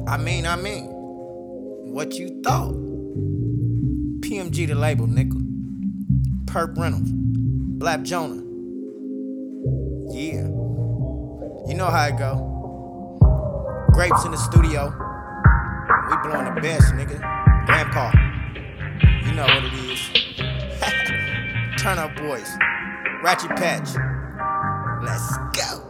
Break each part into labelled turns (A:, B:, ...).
A: I mean, what you thought? PMG the label, nigga. Perp Reynolds, Black Jonah. Yeah, you know how it go. Grapes in the studio. We blowing the best, nigga. Grandpa, you know what it is. Turn Up Boys, Ratchet Patch. Let's go.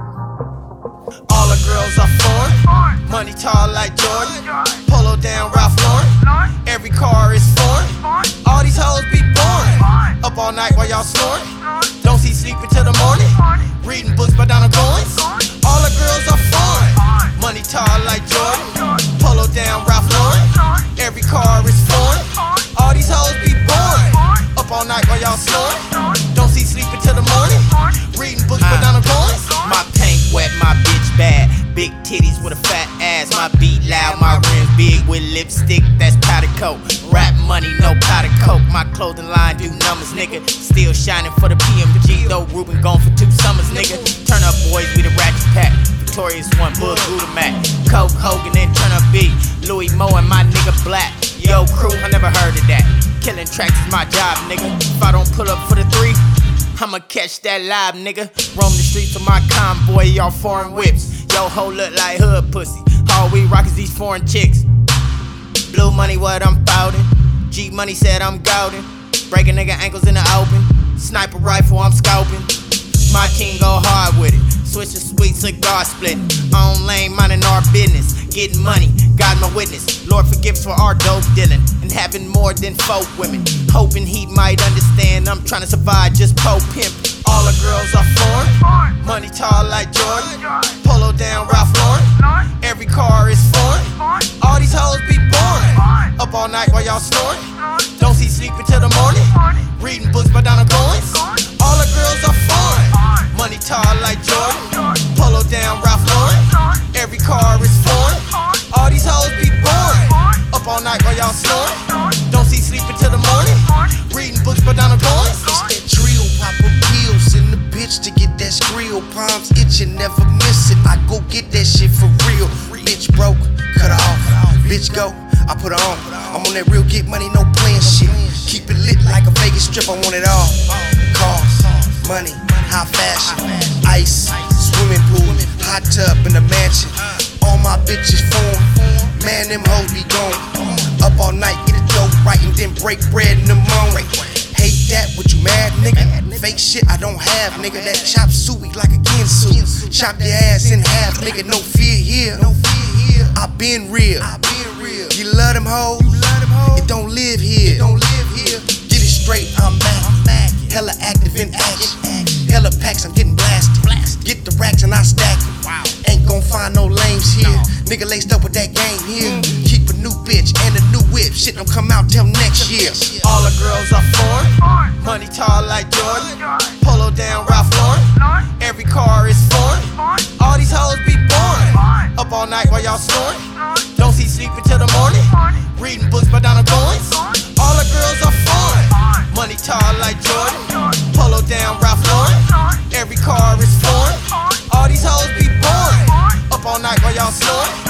A: All the girls are foreign, money tall like Jordan, polo down Ralph Lauren, every car is foreign, all these hoes be boring, up all night while y'all snoring, don't see sleeping till the morning, reading books by Donald Goins. All the girls are foreign, money tall like Jordan, polo down Ralph Lauren, every car is foreign, all these hoes be boring, up all night while y'all snoring, don't see sleeping till the morning, reading books by Donald Goins. My paint wet, my bitch bad. Big titties with a fat ass. My beat loud, my rims big with lipstick, that's powder coat. Rap money, no powder coke. My clothing line do numbers, nigga. Still shining for the PMG, though Ruben gone for 2 summers, nigga. Turn Up Boys, we the Ratchet Pack. Victorious one, Bull Gudamac. Coke, Hogan, and Turn Up B. Louis Mo and my nigga Black. Yo, crew, I never heard of that. Killing tracks is my job, nigga. If I don't pull up for the 3, I'ma catch that live, nigga. Roam the streets with my convoy, y'all foreign whips. Yo, ho look like hood pussy. All we rock is these foreign chicks. Blue money, what I'm fouting. G Money said I'm gouding. Breaking nigga ankles in the open. Sniper rifle, I'm scalping. My team go hard with it. Switch to sweet cigar splitting. On lane, minding our business. Getting money, God my witness. Lord forgives for our dope dealing. And having more than 4 women. Hoping he might understand I'm trying to survive, just pimp. All the girls are foreign, money tall like Jordan, polo down Ralph Lauren, every car is foreign, all these hoes be boring, up all night while y'all snoring, don't see sleeping till the morning, reading books by Donald Goins. All the girls are foreign, money tall like Jordan, polo down Ralph Lauren, every car is foreign, all these hoes be boring, up all night while y'all snoring, don't see sleeping till the morning, reading books by Donald Goins.
B: It's that drill, Papa Pills in the bitch to get that skrill. Palms itching, never miss it. I go get that shit for real. Bitch broke, cut her off. Bitch go, I put her on. I'm on that real get money, no playing shit. Keep it lit like a Vegas strip, I want it all. Cars, money, high fashion, ice, swimming pool, hot tub in the mansion. All my bitches foreign, man, them hoes be gone. Up all night, get it dope right, and then break bread in the morning. Hate that, what you mad, nigga? Fake shit I don't have, nigga. That chop suey like a Ginsu. Chop your ass in half, nigga. No fear here. I been real. You love them hoes? It don't live here. Get it straight, I'm Mac. Hella active in action. Hella packs, I'm getting blasted. Get the racks and I stack them. Ain't gon' find no lames here. Nigga laced up with that game here. Keep a new bitch and a new whip. Shit don't come out till next year.
A: All the girls are foreign, money tall like Jordan, polo down Ralph Lauren, every car is foreign, all these hoes be boring, up all night while y'all snoring, don't see sleeping till the morning, reading books by Donald Goins. All the girls are foreign, money tall like Jordan, polo down Ralph Lauren, every car is foreign, all these hoes be boring, up all night while y'all snoring,